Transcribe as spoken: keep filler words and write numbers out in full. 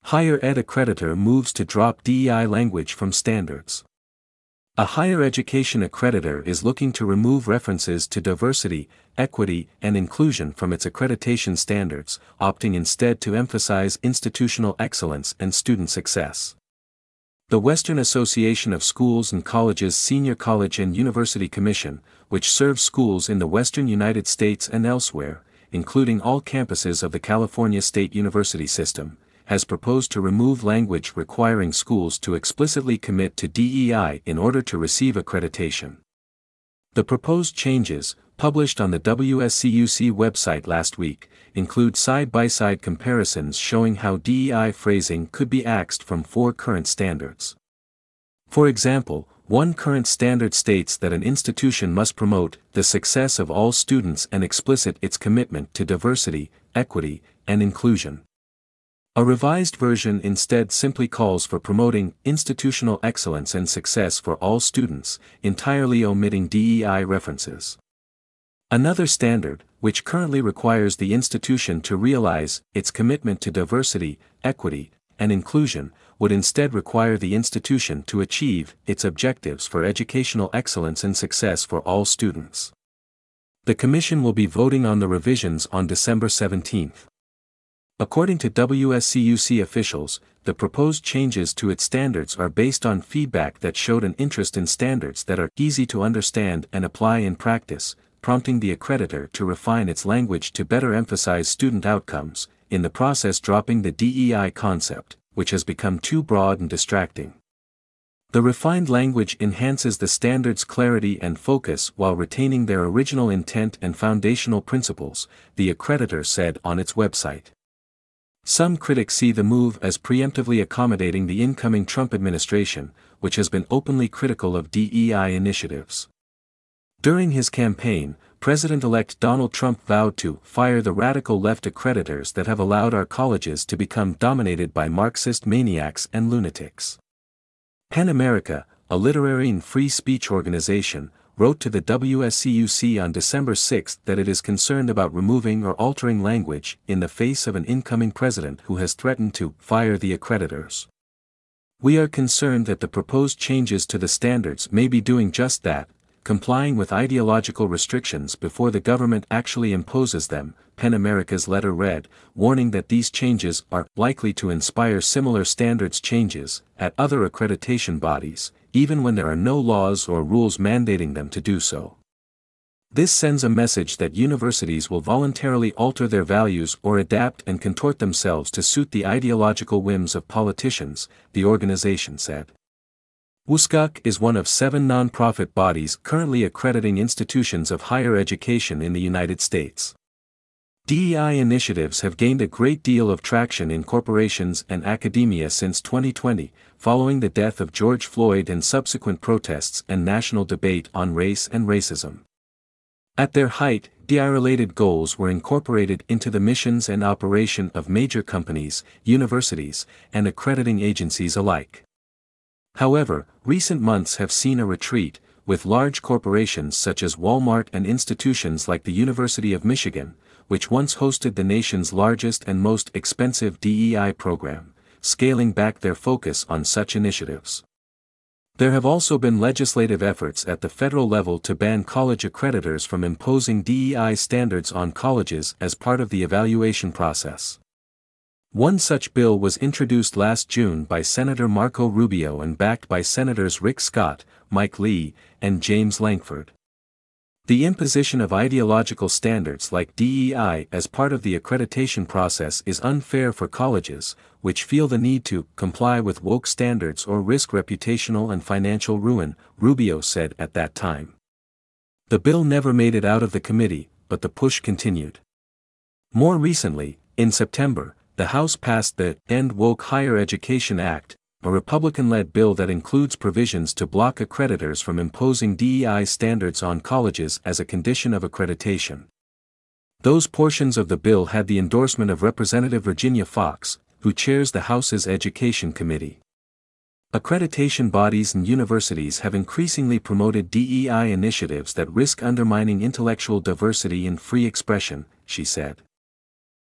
Higher Ed Accreditor moves to drop D E I language from standards. A higher education accreditor is looking to remove references to diversity, equity, and inclusion from its accreditation standards, opting instead to emphasize institutional excellence and student success. The Western Association of Schools and Colleges Senior College and University Commission, which serves schools in the western United States and elsewhere, including all campuses of the California State University system, has proposed to remove language requiring schools to explicitly commit to D E I in order to receive accreditation. The proposed changes, published on the W S C U C website last week, include side-by-side comparisons showing how D E I phrasing could be axed from four current standards. For example, one current standard states that an institution must promote the success of all students and explicit its commitment to diversity, equity, and inclusion. A revised version instead simply calls for promoting institutional excellence and success for all students, entirely omitting D E I references. Another standard, which currently requires the institution to realize its commitment to diversity, equity, and inclusion, would instead require the institution to achieve its objectives for educational excellence and success for all students. The Commission will be voting on the revisions on December seventeenth. According to W S C U C officials, the proposed changes to its standards are based on feedback that showed an interest in standards that are easy to understand and apply in practice, prompting the accreditor to refine its language to better emphasize student outcomes, in the process dropping the D E I concept, which has become too broad and distracting. The refined language enhances the standard's clarity and focus while retaining their original intent and foundational principles, the accreditor said on its website. Some critics see the move as preemptively accommodating the incoming Trump administration, which has been openly critical of D E I initiatives. During his campaign, President-elect Donald Trump vowed to fire the radical left accreditors that have allowed our colleges to become dominated by Marxist maniacs and lunatics. PEN America, a literary and free speech organization, wrote to the W S C U C on December sixth that it is concerned about removing or altering language in the face of an incoming president who has threatened to fire the accreditors. We are concerned that the proposed changes to the standards may be doing just that, complying with ideological restrictions before the government actually imposes them, PEN America's letter read, warning that these changes are likely to inspire similar standards changes at other accreditation bodies, even when there are no laws or rules mandating them to do so. This sends a message that universities will voluntarily alter their values or adapt and contort themselves to suit the ideological whims of politicians, the organization said. W S C U C is one of seven nonprofit bodies currently accrediting institutions of higher education in the United States. D E I initiatives have gained a great deal of traction in corporations and academia since twenty twenty, following the death of George Floyd and subsequent protests and national debate on race and racism. At their height, D E I-related goals were incorporated into the missions and operation of major companies, universities, and accrediting agencies alike. However, recent months have seen a retreat, with large corporations such as Walmart and institutions like the University of Michigan, which once hosted the nation's largest and most expensive D E I program, scaling back their focus on such initiatives. There have also been legislative efforts at the federal level to ban college accreditors from imposing D E I standards on colleges as part of the evaluation process. One such bill was introduced last June by Senator Marco Rubio and backed by Senators Rick Scott, Mike Lee, and James Lankford. The imposition of ideological standards like D E I as part of the accreditation process is unfair for colleges, which feel the need to comply with woke standards or risk reputational and financial ruin, Rubio said at that time. The bill never made it out of the committee, but the push continued. More recently, in September, the House passed the End Woke Higher Education Act, a Republican-led bill that includes provisions to block accreditors from imposing D E I standards on colleges as a condition of accreditation. Those portions of the bill had the endorsement of Representative Virginia Foxx, who chairs the House's Education Committee. Accreditation bodies and universities have increasingly promoted D E I initiatives that risk undermining intellectual diversity and free expression, she said.